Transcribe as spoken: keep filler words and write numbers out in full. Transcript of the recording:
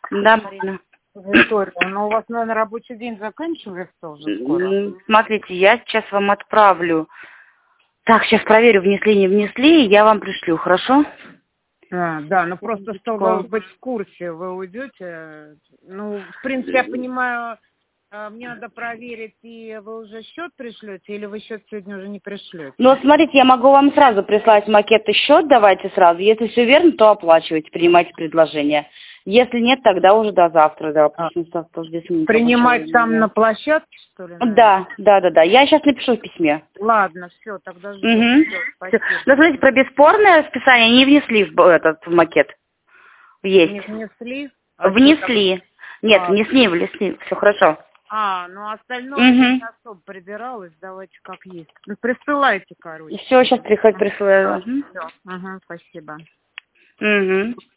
Да, Марина. Виктория, ну у вас, наверное, рабочий день заканчивается уже скоро? Смотрите, я сейчас вам отправлю. Так, сейчас проверю, внесли, не внесли, и я вам пришлю, хорошо? А, да, ну просто, чтобы быть в курсе, вы уйдете. Ну, в принципе, я понимаю, мне надо проверить, и вы уже счет пришлете, или вы счет сегодня уже не пришлете? Ну, смотрите, я могу вам сразу прислать макет и счет, давайте сразу. Если все верно, то оплачивайте, принимайте предложение. Если нет, тогда уже до завтра, да. А, Здесь не принимать там на площадке, что ли? Да, да, да, да. Я сейчас напишу в письме. Ладно, все, тогда жду. Угу. Всё, спасибо. Ну, смотрите, про бесспорное списание не внесли в этот в макет. Есть. Не внесли? А Внесли. Нет, а, внесли, внесли. Все хорошо. а, ну остальное Угу. я не особо прибиралась, давайте как есть. Ну, присылайте, короче. Все, сейчас приходит, присылаю. Все, ага, спасибо. Угу.